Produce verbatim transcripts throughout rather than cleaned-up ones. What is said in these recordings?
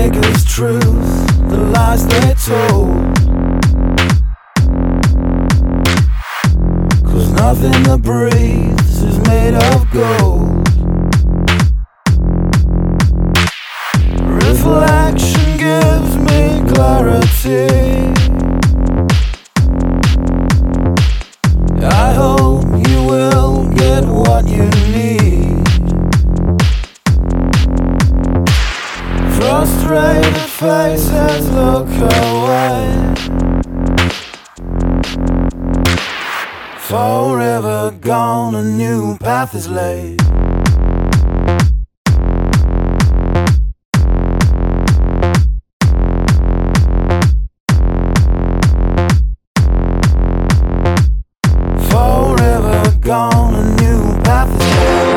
biggest truth, the lies they told. Cause nothing that breathes is made of gold. Reflection gives me clarity. I hope you will get what you need. Frustrated faces look away. Forever gone, a new path is laid. Forever gone, a new path is laid.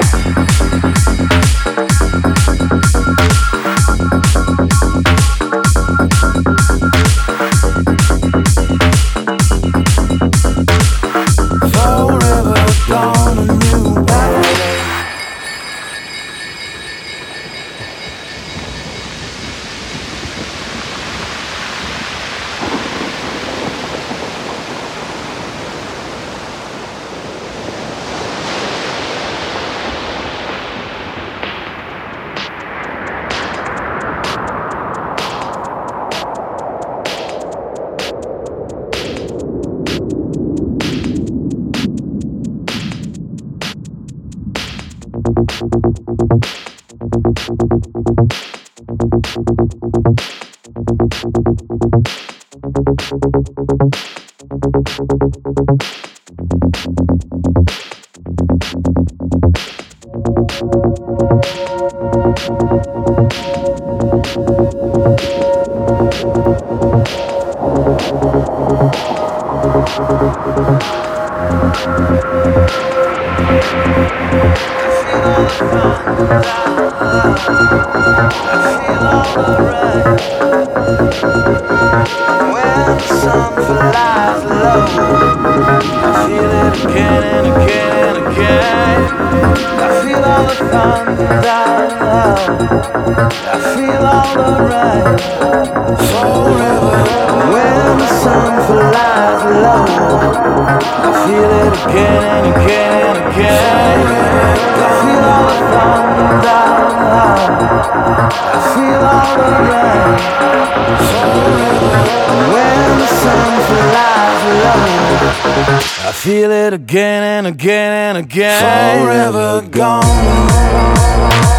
Forever gone, a new path is laid. I feel it again and again and again. Forever gone.